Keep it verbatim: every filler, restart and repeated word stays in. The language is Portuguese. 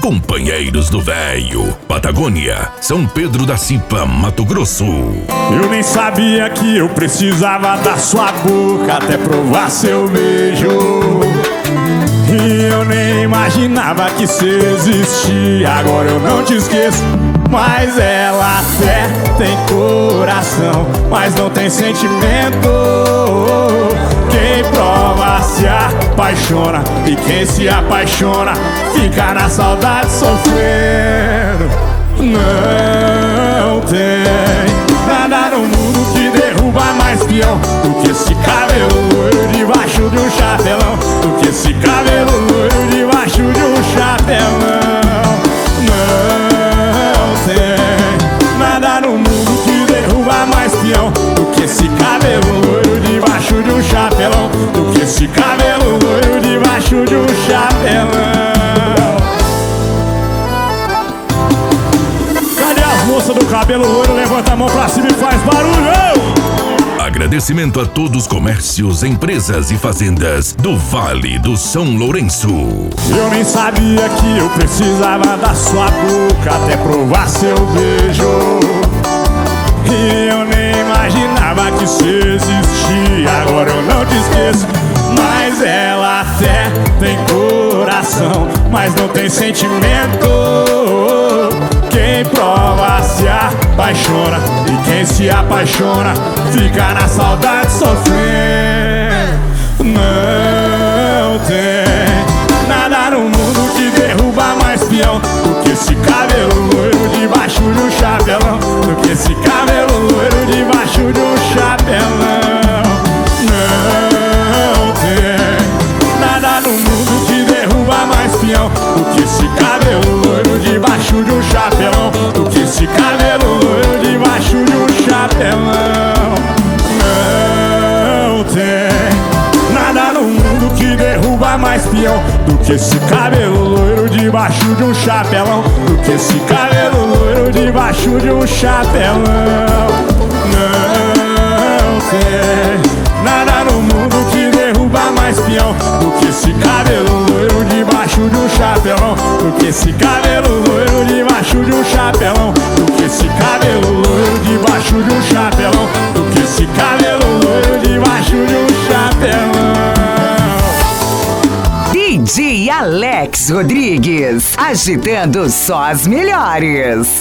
Companheiros do Véio, Patagônia, São Pedro da Cipa, Mato Grosso. Eu nem sabia que eu precisava da sua boca até provar seu beijo. E eu nem imaginava que você existia. Agora eu não te esqueço, mas ela até tem coração, mas não tem sentimento. Quem prova se apaixona, e quem se apaixona fica na saudade sofrendo. Não tem nada no mundo que derruba mais peão do que esse cabelo loiro debaixo de um chapelão, do que esse cabelo loiro debaixo de um chapelão. Não tem nada no mundo que derruba mais peão do que esse cabelo loiro debaixo de um chapelão, do que esse cabelo loiro debaixo de um chapelão. Cadê as moças do cabelo loiro? Levanta a mão pra cima e faz barulho! Agradecimento a todos os comércios, empresas e fazendas do Vale do São Lourenço. Eu nem sabia que eu precisava da sua boca até provar seu beijo. E eu nem imaginava que você existia. Agora eu não te esqueço, mas ela até tem coração, mas não tem sentimento. Quem prova se apaixona, e quem se apaixona fica na saudade sofrendo. Não tem nada no mundo que derruba mais peão do que esse cabelo loiro debaixo de um chapelão, do que esse cabelo loiro debaixo de um chapelão. Não tem nada no mundo que derruba mais peão do que esse cabelo loiro debaixo de um chapelão, do que esse cabelo loiro debaixo de um chapelão. Não tem nada no mundo que derruba mais peão do que esse cabelo loiro debaixo de um chapelão, do que esse cabelo loiro debaixo de um chapelão. Não tem nada no mundo que derruba mais peão do que esse cabelo loiro debaixo de um chapelão, do que esse cabelo loiro debaixo de um chapelão, do que esse cabelo loiro debaixo de um chapelão, do que esse cabelo loiro debaixo de um chapelão. D J Alex Rodrigues, agitando só as melhores.